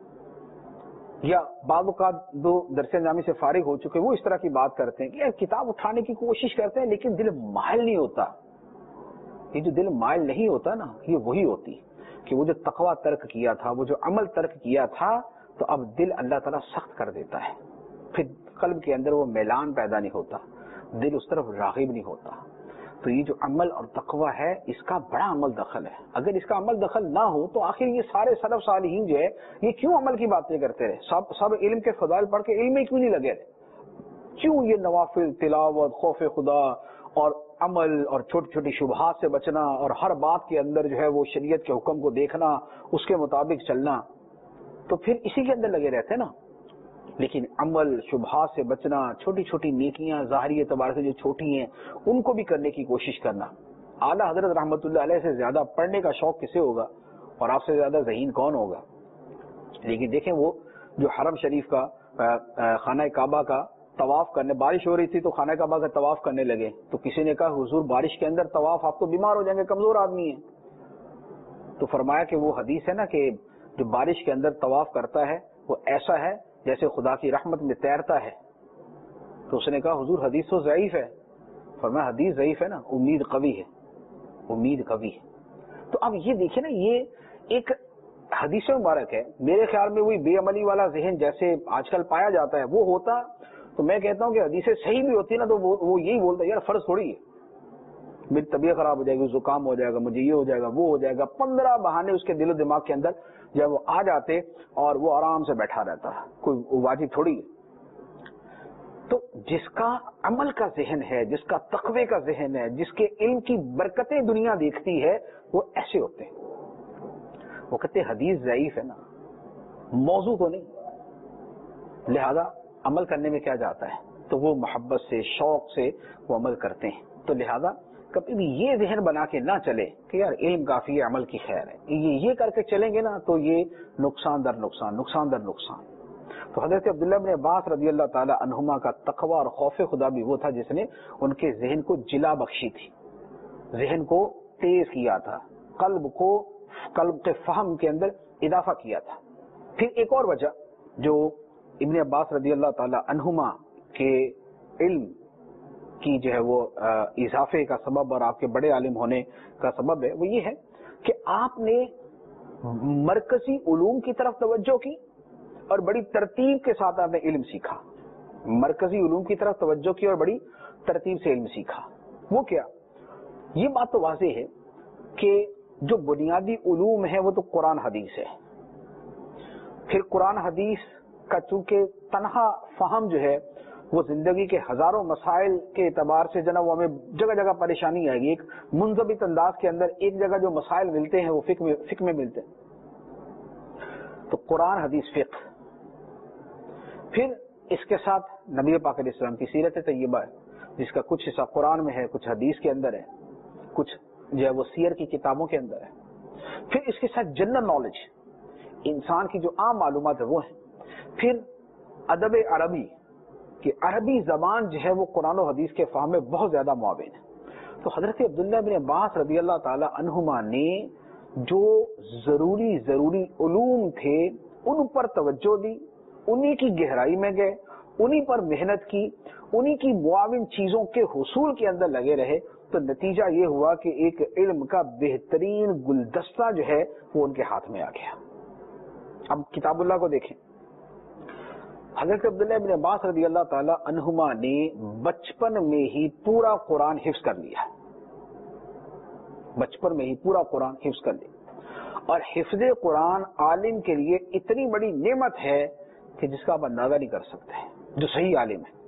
یا بعض اوقات دو درس نظامی سے فارغ ہو چکے وہ اس طرح کی بات کرتے ہیں کہ کتاب اٹھانے کی کوشش کرتے ہیں لیکن دل مائل نہیں ہوتا. یہ جو دل مائل نہیں ہوتا نا یہ وہی ہوتی کہ وہ جو تقوی ترک کیا تھا، وہ جو عمل ترک کیا تھا تو اب دل اللہ تعالیٰ سخت کر دیتا ہے، پھر قلب کے اندر وہ میلان پیدا نہیں ہوتا، دل اس طرف راغب نہیں ہوتا. تو یہ جو عمل اور تقوی ہے اس کا بڑا عمل دخل ہے. اگر اس کا عمل دخل نہ ہو تو آخر یہ سارے سلف صالحین جو ہے یہ کیوں عمل کی باتیں کرتے رہے؟ سب سب علم کے فضائل پڑھ کے علم میں کیوں نہیں لگے رہے؟ کیوں یہ نوافل، تلاوت، خوف خدا اور عمل اور چھوٹی چھوٹی شبہات سے بچنا اور ہر بات کے اندر جو ہے وہ شریعت کے حکم کو دیکھنا، اس کے مطابق چلنا، تو پھر اسی کے اندر لگے رہتے نا. لیکن عمل، شبہات سے بچنا، چھوٹی چھوٹی نیکیاں ظاہری اعتبار سے جو چھوٹی ہیں ان کو بھی کرنے کی کوشش کرنا. اعلیٰ حضرت رحمۃ اللہ علیہ سے زیادہ پڑھنے کا شوق کسے ہوگا اور آپ سے زیادہ ذہین کون ہوگا؟ لیکن دیکھیں وہ جو حرم شریف کا خانہ کعبہ کا طواف کرنے، بارش ہو رہی تھی تو خانہ کعبہ کا طواف کرنے لگے تو کسی نے کہا حضور بارش کے اندر طواف، آپ تو بیمار ہو جائیں گے، کمزور آدمی ہیں. تو فرمایا کہ وہ حدیث ہے نا کہ جو بارش کے اندر طواف کرتا ہے وہ ایسا ہے جیسے خدا کی رحمت میں تیرتا ہے. تو اس نے کہا حضور حدیث تو ضعیف ہے. فرمایا حدیث ضعیف ہے نا، امید قوی ہے، امید قوی ہے. تو اب یہ دیکھیں نا یہ ایک حدیث مبارک ہے. میرے خیال میں وہی بے عملی والا ذہن جیسے آج کل پایا جاتا ہے وہ ہوتا تو میں کہتا ہوں کہ حدیثیں صحیح بھی ہوتی نا تو وہ, وہ یہی بولتا ہے یار فرض تھوڑی ہے، میری طبیعت خراب ہو جائے گی، زکام ہو جائے گا، مجھے یہ ہو جائے گا، وہ ہو جائے گا. پندرہ بہانے اس کے دل و دماغ کے اندر جب وہ آ جاتے اور وہ آرام سے بیٹھا رہتا، کوئی واجب تھوڑی ہے. تو جس کا عمل کا ذہن ہے، جس کا تقوی کا ذہن ہے، جس کے علم کی برکتیں دنیا دیکھتی ہے وہ ایسے ہوتے ہیں. وہ کہتے حدیث ضعیف ہے نا، موضوع تو نہیں، لہذا عمل کرنے میں کیا جاتا ہے تو وہ محبت سے، شوق سے وہ عمل کرتے ہیں. تو لہذا کبھی بھی یہ ذہن بنا کے نہ چلے کہ یار علم کافی ہے، عمل کی خیر ہے، یہ یہ کر کے چلیں گے نا تو یہ نقصان در نقصان، نقصان در نقصان. تو حضرت عبداللہ بن عباس رضی اللہ تعالی عنہما کا تقوی اور خوف خدا بھی وہ تھا جس نے ان کے ذہن کو جلا بخشی تھی، ذہن کو تیز کیا تھا، قلب کو، قلب کے فہم کے اندر اضافہ کیا تھا. پھر ایک اور وجہ جو ابن عباس رضی اللہ تعالی عنہما کے علم کی جو ہے وہ اضافے کا سبب اور آپ کے بڑے عالم ہونے کا سبب ہے وہ یہ ہے کہ آپ نے مرکزی علوم کی طرف توجہ کی اور بڑی ترتیب کے ساتھ آپ نے علم سیکھا. مرکزی علوم کی طرف توجہ کی اور بڑی ترتیب سے علم سیکھا. وہ کیا؟ یہ بات تو واضح ہے کہ جو بنیادی علوم ہے وہ تو قرآن حدیث ہے. پھر قرآن حدیث کا چونکہ تنہا فہم جو ہے وہ زندگی کے ہزاروں مسائل کے اعتبار سے جناب وہ ہمیں جگہ جگہ پریشانی آئے گی. ایک منضبط انداز کے اندر ایک جگہ جو مسائل ملتے ہیں وہ فقہ میں فقہ میں ملتے ہیں. تو قرآن حدیث فقہ، پھر اس کے ساتھ نبی پاک علیہ السلام کی سیرت طیبہ ہے جس کا کچھ حصہ قرآن میں ہے، کچھ حدیث کے اندر ہے، کچھ جو ہے وہ سیر کی کتابوں کے اندر ہے. پھر اس کے ساتھ جنرل نالج، انسان کی جو عام معلومات ہے وہ ہے. پھر ادب عربی کہ عربی زبان جو ہے وہ قرآن و حدیث کے فہم میں بہت زیادہ معاون ہے. تو حضرت عبداللہ بن عباس رضی اللہ تعالی عنہما نے جو ضروری ضروری علوم تھے ان پر توجہ دی، انہی کی گہرائی میں گئے، انہی پر محنت کی، انہی کی معاون چیزوں کے حصول کے اندر لگے رہے تو نتیجہ یہ ہوا کہ ایک علم کا بہترین گلدستہ جو ہے وہ ان کے ہاتھ میں آ گیا. اب کتاب اللہ کو دیکھیں. حضرت عبداللہ بن عباس رضی اللہ تعالی عنہما نے بچپن میں ہی پورا قرآن حفظ کر لیا. بچپن میں ہی پورا قرآن حفظ کر لیا. اور حفظ قرآن عالم کے لیے اتنی بڑی نعمت ہے کہ جس کا آپ اندازہ نہیں کر سکتے. جو صحیح عالم ہے,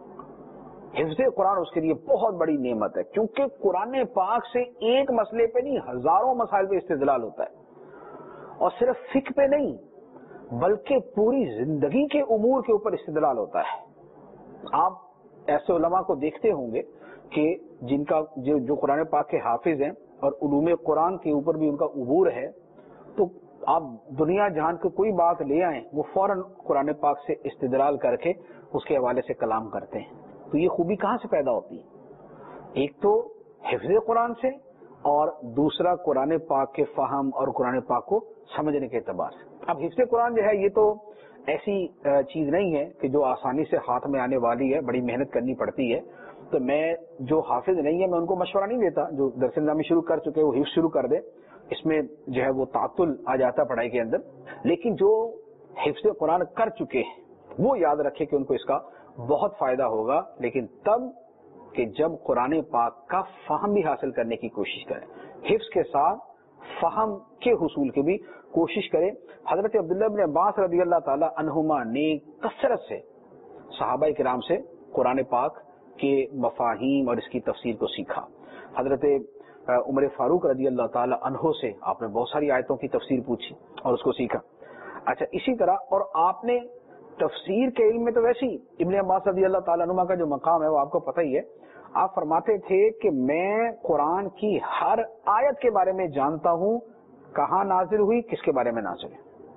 حفظ قرآن اس کے لیے بہت بڑی نعمت ہے, کیونکہ قرآن پاک سے ایک مسئلے پہ نہیں ہزاروں مسائل پہ استدلال ہوتا ہے. اور صرف فقہ پہ نہیں بلکہ پوری زندگی کے امور کے اوپر استدلال ہوتا ہے. آپ ایسے علماء کو دیکھتے ہوں گے کہ جن کا جو, جو قرآن پاک کے حافظ ہیں اور علوم قرآن کے اوپر بھی ان کا عبور ہے, تو آپ دنیا جہان کی کوئی بات لے آئیں وہ فوراً قرآن پاک سے استدلال کر کے اس کے حوالے سے کلام کرتے ہیں. تو یہ خوبی کہاں سے پیدا ہوتی ہے؟ ایک تو حفظ قرآن سے, اور دوسرا قرآن پاک کے فہم اور قرآن پاک کو سمجھنے کے اعتبار سے. اب حفظ قرآن جو ہے یہ تو ایسی چیز نہیں ہے کہ جو آسانی سے ہاتھ میں آنے والی ہے, بڑی محنت کرنی پڑتی ہے. تو میں جو حافظ نہیں ہے میں ان کو مشورہ نہیں دیتا, جو درس نظامی شروع کر چکے وہ حفظ شروع کر دے, اس میں جو ہے وہ تعطل آ جاتا پڑھائی کے اندر. لیکن جو حفظ قرآن کر چکے ہیں وہ یاد رکھے کہ ان کو اس کا بہت فائدہ ہوگا, لیکن تب کہ جب قرآن پاک کا فہم بھی حاصل کرنے کی کوشش کریں, حفظ کے ساتھ فہم کے حصول کی بھی کوشش کریں. حضرت عبداللہ بن عباس رضی اللہ تعالی عنہما نے کثرت سے صحابہ کرام سے قرآن پاک کے مفاہیم اور اس کی تفسیر کو سیکھا. حضرت عمر فاروق رضی اللہ تعالی عنہ سے آپ نے بہت ساری آیتوں کی تفسیر پوچھی اور اس کو سیکھا. اچھا, اسی طرح اور آپ نے تفسیر کے علم میں تو ویسے ہی ابن عباس رضی اللہ تعالیٰ عنہ کا جو مقام ہے وہ آپ کو پتہ ہی ہے. آپ فرماتے تھے کہ میں قرآن کی ہر آیت کے بارے میں جانتا ہوں کہاں نازل ہوئی, کس کے بارے میں نازل ہے.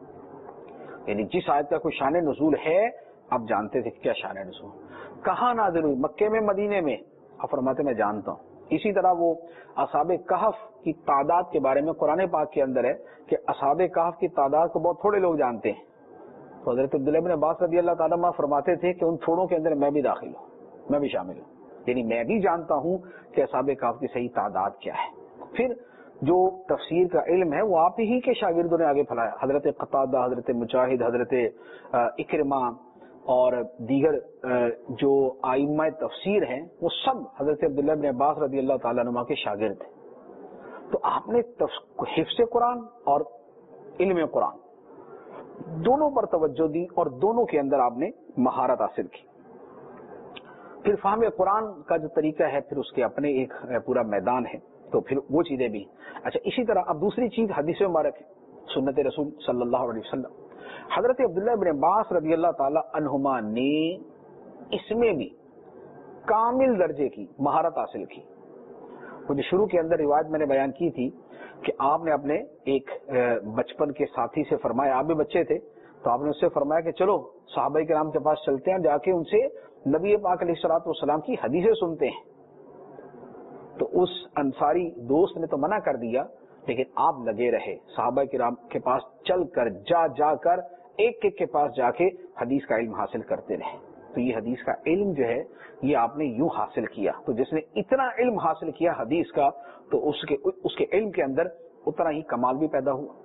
یعنی جس آیت کا کوئی شان نزول ہے آپ جانتے تھے کیا شان نزول, کہاں نازل ہوئی, مکے میں مدینے میں, آپ فرماتے میں جانتا ہوں. اسی طرح وہ اصحاب کہف کی تعداد کے بارے میں قرآن پاک کے اندر ہے کہ اصحاب کہف کی تعداد کو بہت تھوڑے لوگ جانتے ہیں. تو حضرت عبداللہ بن عباس رضی اللہ تعالیٰ عنہ فرماتے تھے کہ ان تھوڑوں کے اندر میں بھی داخل ہوں, میں بھی شامل ہوں. یعنی میں بھی جانتا ہوں کہ اصحاب کہف کی صحیح تعداد کیا ہے. پھر جو تفسیر کا علم ہے وہ آپ ہی کے شاگردوں نے آگے پھیلایا. حضرت قتادہ, حضرت مجاہد, حضرت اکرمہ اور دیگر جو ائمہ تفسیر ہیں وہ سب حضرت عبداللہ بن عباس رضی اللہ تعالیٰ عنہ کے شاگرد ہیں. تو آپ نے حفظ قرآن اور علم قرآن دونوں پر توجہ دی اور دونوں کے اندر آپ نے مہارت حاصل کی. پھر فہم قرآن کا جو طریقہ ہے پھر اس کے اپنے ایک پورا میدان ہے, تو پھر وہ چیزیں بھی. اچھا, اسی طرح اب دوسری چیز حدیث مبارک ہے, سنت رسول صلی اللہ علیہ وسلم. حضرت عبداللہ بن عباس رضی اللہ تعالی عنہما نے اس میں بھی کامل درجے کی مہارت حاصل کی. وہ جو شروع کے اندر روایت میں نے بیان کی تھی کہ آپ نے اپنے ایک بچپن کے ساتھی سے فرمایا, آپ بھی بچے تھے, تو آپ نے اس سے فرمایا کہ چلو صحابہ کرام کے پاس چلتے ہیں, جا کے ان سے نبی پاک علیہ الصلوۃ والسلام کی حدیثیں سنتے ہیں. تو اس انصاری دوست نے تو منع کر دیا, لیکن آپ لگے رہے صحابہ کرام کے پاس چل کر جا جا کر ایک ایک کے پاس جا کے حدیث کا علم حاصل کرتے رہے. تو یہ حدیث کا علم جو ہے یہ آپ نے یوں حاصل کیا. تو جس نے اتنا علم حاصل کیا حدیث کا تو اس کے اس کے علم کے اندر اتنا ہی کمال بھی پیدا ہوا.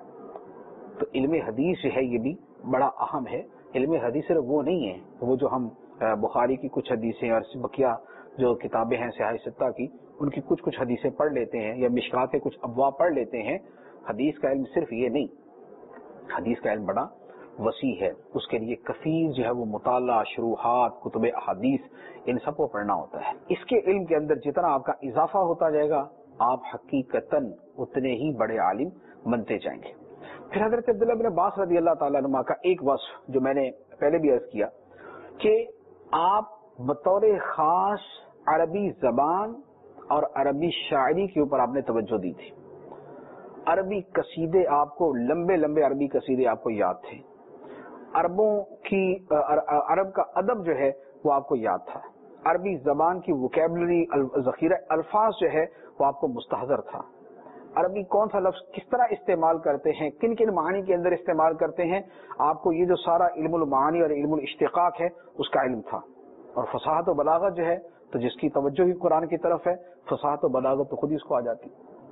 تو علم حدیث جو ہے یہ بھی بڑا اہم ہے. علم حدیث صرف وہ نہیں ہے وہ جو ہم بخاری کی کچھ حدیثیں اور بقیہ جو کتابیں ہیں صحیح ستہ کی ان کی کچھ کچھ حدیثیں پڑھ لیتے ہیں یا مشکات کے کچھ ابواب پڑھ لیتے ہیں. حدیث کا علم صرف یہ نہیں, حدیث کا علم بڑا وسیع ہے. اس کے لیے کثیر جو ہے وہ مطالعہ, شروحات, کتب احادیث ان سب کو پڑھنا ہوتا ہے. اس کے علم کے اندر جتنا آپ کا اضافہ ہوتا جائے گا آپ حقیقتاً اتنے ہی بڑے عالم بنتے جائیں گے. پھر حضرت عبداللہ بن عباس رضی اللہ تعالیٰ عنہ کا ایک وصف جو میں نے پہلے بھی عرض کیا کہ آپ بطور خاص عربی زبان اور عربی شاعری کے اوپر آپ نے توجہ دی تھی. عربی قصیدے آپ کو, لمبے لمبے عربی قصیدے آپ کو یاد تھے. عربوں کی عرب کا ادب جو ہے وہ آپ کو یاد تھا. عربی زبان کی ووکیبلری, ذخیرہ الفاظ جو ہے وہ آپ کو مستحضر تھا. عربی کون سا لفظ کس طرح استعمال کرتے ہیں, کن کن معانی کے اندر استعمال کرتے ہیں, آپ کو یہ جو سارا علم المعانی اور علم الاشتقاق ہے اس کا علم تھا. اور فصاحت و بلاغت جو ہے تو جس کی توجہ ہی قرآن کی طرف ہے، فصاحت و بلاغت تو خود ہی اس کو آ جاتی.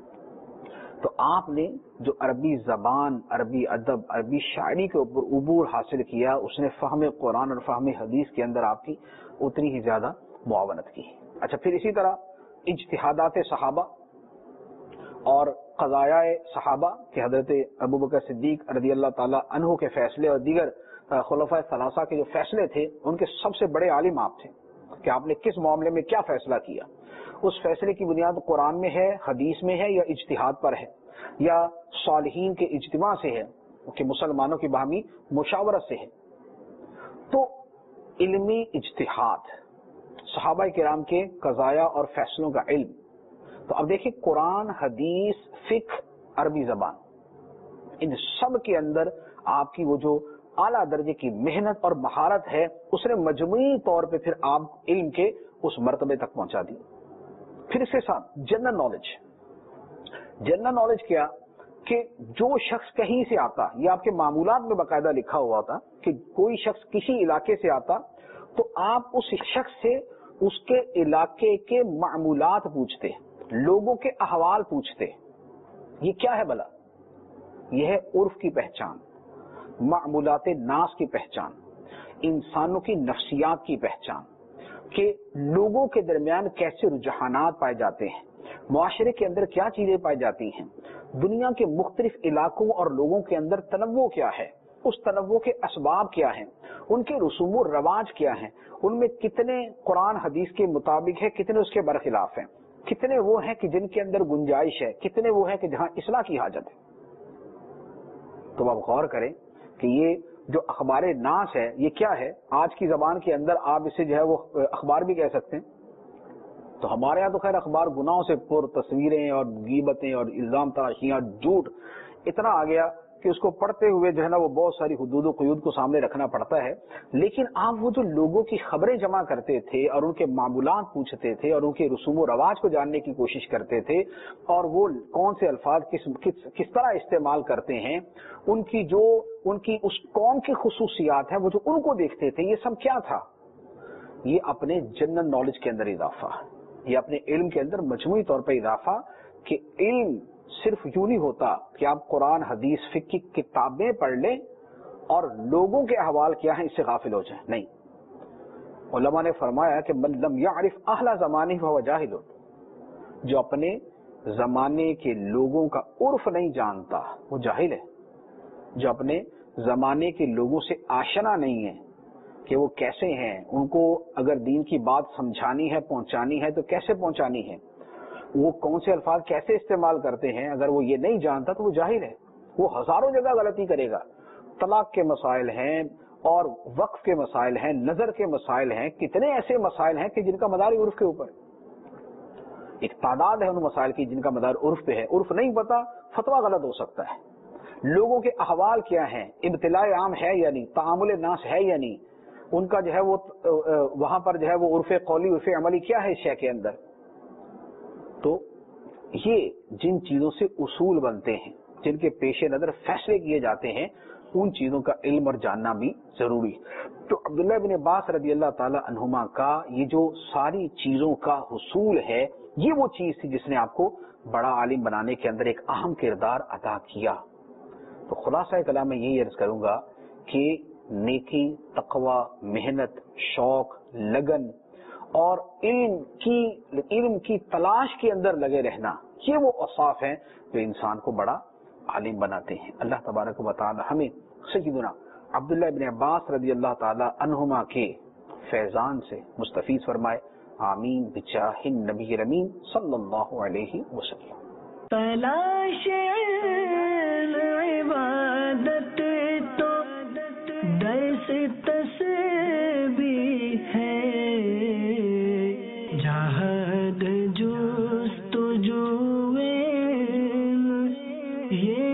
تو آپ نے جو عربی زبان، عربی ادب، عربی شاعری کے اوپر عبور حاصل کیا، اس نے فہم قرآن اور فہم حدیث کے اندر آپ کی اتنی ہی زیادہ معاونت کی. اچھا، پھر اسی طرح اجتہادات صحابہ اور قضایا صحابہ کہ حضرت ابوبکر صدیق رضی اللہ تعالی عنہ کے فیصلے اور دیگر خلفائے ثلاثہ کے جو فیصلے تھے، ان کے سب سے بڑے عالم آپ تھے کہ آپ نے کس معاملے میں کیا فیصلہ کیا. اس فیصلے کی بنیاد قرآن میں ہے، حدیث میں ہے، یا اجتہاد پر ہے، یا صالحین کے اجتماع سے ہے کہ مسلمانوں کی باہمی مشاورت سے ہے. تو علمی اجتہاد، صحابہ کرام کے قضایا اور فیصلوں کا علم. تو اب دیکھیں، قرآن، حدیث، فقہ، عربی زبان، ان سب کے اندر آپ کی وہ جو اعلیٰ درجے کی محنت اور مہارت ہے، اس نے مجموعی طور پہ پھر آپ علم کے اس مرتبے تک پہنچا دی. پھر اس کے ساتھ جنرل نالج. جنرل نالج کیا کہ جو شخص کہیں سے آتا، یہ آپ کے معمولات میں باقاعدہ لکھا ہوا تھا کہ کوئی شخص کسی علاقے سے آتا تو آپ اس شخص سے اس کے علاقے کے معمولات پوچھتے، لوگوں کے احوال پوچھتے. یہ کیا ہے بھلا؟ یہ ہے عرف کی پہچان، معمولات ناس کی پہچان، انسانوں کی نفسیات کی پہچان، کہ لوگوں کے درمیان کیسے رجحانات پائے جاتے ہیں، معاشرے کے اندر کیا چیزیں پائی جاتی ہیں، دنیا کے مختلف علاقوں اور لوگوں کے اندر تنوع کیا ہے، اس تنوع کے اسباب کیا ہیں، ان کے رسوم و رواج کیا ہیں، ان میں کتنے قرآن حدیث کے مطابق ہے، کتنے اس کے برخلاف ہیں، کتنے وہ ہیں کہ جن کے اندر گنجائش ہے، کتنے وہ ہیں کہ جہاں اصلاح کی حاجت ہے. تو آپ غور کریں کہ یہ جو اخبار ناس ہے یہ کیا ہے. آج کی زبان کے اندر آپ اسے جو ہے وہ اخبار بھی کہہ سکتے ہیں. تو ہمارے یہاں تو خیر اخبار گناہوں سے پر تصویریں اور غیبتیں اور الزام تراشیاں، جھوٹ اتنا آ گیا کہ اس کو پڑھتے ہوئے جو ہے نا وہ بہت ساری حدود و قیود کو سامنے رکھنا پڑتا ہے. لیکن آپ وہ جو لوگوں کی خبریں جمع کرتے تھے اور ان کے معمولات پوچھتے تھے اور ان کے رسوم و رواج کو جاننے کی کوشش کرتے تھے، اور وہ کون سے الفاظ کس کس, کس طرح استعمال کرتے ہیں، ان کی جو ان کی اس قوم کی خصوصیات ہیں وہ جو ان کو دیکھتے تھے، یہ سب کیا تھا؟ یہ اپنے جنرل نالج کے اندر اضافہ، یہ اپنے علم کے اندر مجموعی طور پر اضافہ. کہ علم صرف یوں نہیں ہوتا کہ آپ قرآن حدیث فقہ کی کتابیں پڑھ لیں اور لوگوں کے احوال کیا ہیں اس سے غافل ہو جائیں. نہیں، علماء نے فرمایا کہ من لم یعرف اہل زمانہ فہو جاہل، جو اپنے زمانے کے لوگوں کا عرف نہیں جانتا وہ جاہل ہے. جو اپنے زمانے کے لوگوں سے آشنا نہیں ہے کہ وہ کیسے ہیں، ان کو اگر دین کی بات سمجھانی ہے، پہنچانی ہے تو کیسے پہنچانی ہے، وہ کون سے الفاظ کیسے استعمال کرتے ہیں، اگر وہ یہ نہیں جانتا تو وہ جاہل ہے. وہ ہزاروں جگہ غلطی کرے گا. طلاق کے مسائل ہیں اور وقف کے مسائل ہیں، نظر کے مسائل ہیں، کتنے ایسے مسائل ہیں کہ جن کا مدار عرف کے اوپر، ایک تعداد ہے ان مسائل کی جن کا مدار عرف پہ ہے. عرف نہیں پتا، فتویٰ غلط ہو سکتا ہے. لوگوں کے احوال کیا ہیں، ابتلاء عام ہے یا نہیں، تعامل ناس ہے یا نہیں، ان کا جو ہے وہ وہاں پر جو ہے وہ عرف قولی عرف عملی کیا ہے اس شے کے اندر. تو یہ جن چیزوں سے اصول بنتے ہیں، جن کے پیش نظر فیصلے کیے جاتے ہیں، ان چیزوں کا علم اور جاننا بھی ضروری. تو عبداللہ بن عباس رضی اللہ تعالی عنہما کا یہ جو ساری چیزوں کا حصول ہے، یہ وہ چیز تھی جس نے آپ کو بڑا عالم بنانے کے اندر ایک اہم کردار ادا کیا. تو خلاصہ کلام میں یہی عرض کروں گا کہ نیکی، تقوی، محنت، شوق، لگن اور علم کی علم کی تلاش کے اندر لگے رہنا، یہ وہ اوصاف ہیں جو انسان کو بڑا عالم بناتے ہیں. اللہ تبارک و تعالی ہمیں سیدنا عبداللہ بن عباس رضی اللہ تعالی عنہما کے فیضان سے مستفیض فرمائے. آمین بجاہ النبی الامین صلی اللہ علیہ وسلم. تلاش عبادت تو درس تسبیح ہے، جہد جستجو علم یہ